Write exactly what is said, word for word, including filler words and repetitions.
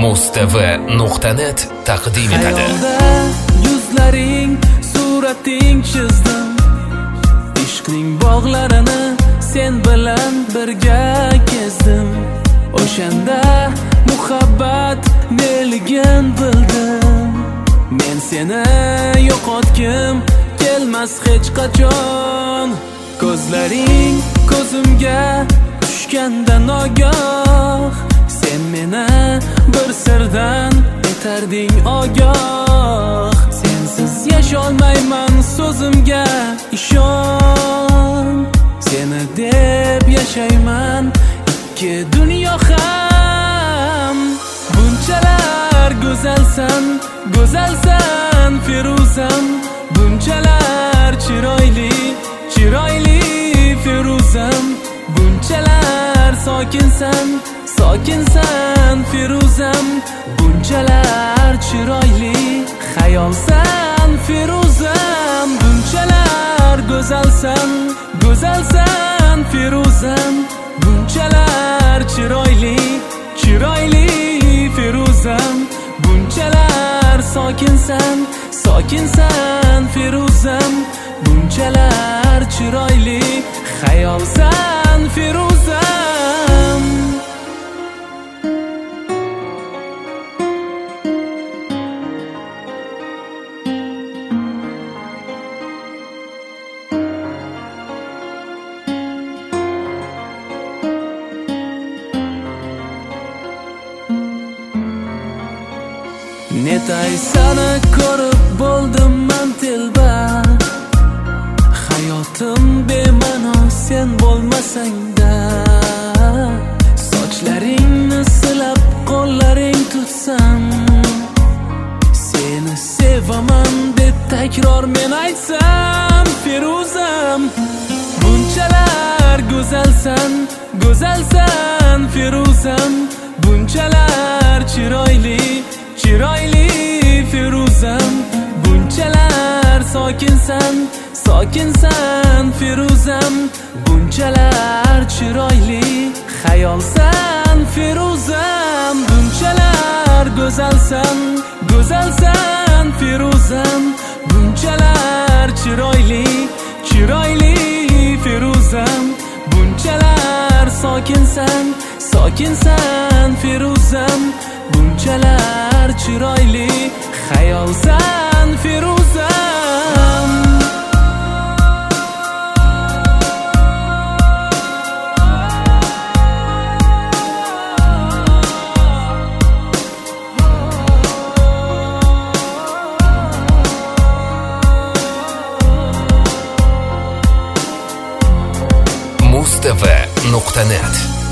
mustv nuqta net taqdim etadi. Xayolda yuzlaring, surating chizdim. Ishqning bog'larini sen bilan birga kezdim. O'shanda muhabbat neligin bildim. Men seni yo'qotgim kelmas hech qachon. Ko'zlaring ko'zimga tushganda nogoh, sen meni bir sirdan etarding ogoh. Sensiz yasholmayman, so'zimga ishon. Seni deb yashayman ikki dunyo ham. Bunchalar go'zalsan, go'zalsan Feruzam. Bunchalar chiroyli, chiroyli Feruzam. Bunchalar sokinsan, sokinsan Feruzam. Bunchalar chiroyli xayolsan Feruzam. Bunchalar go'zalsan, go'zalsan Feruzam. Bunchalar chiroyli, chiroyli Feruzam. Bunchalar sokinsan, sokinsan Feruzam. Bunchalar chiroyli xayolsan Feruzam. Netay sana ko'rib bo'ldim man telba. Hayotim bema'no sen bo'lmasangda. Sochlaringni silab qo'llaring tutsam, seni sevaman deb takror men aytsam Feruzam. Bunchalar go'zalsan, go'zalsan Feruzam. Bunchalar chiroyli, chiroyli Feruzam. Bunchalar sokinsan, sokinsan Feruzam. Bunchalar chiroyli xayolsan Feruzam. Bunchalar go'zalsan, go'zalsan Feruzam. Bunchalar chiroyli, chiroyli Feruzam. Bunchalar sokinsan, sokinsan Feruzam. Bunchalar chiroyli xayolsan Feruzam. mustv nuqta net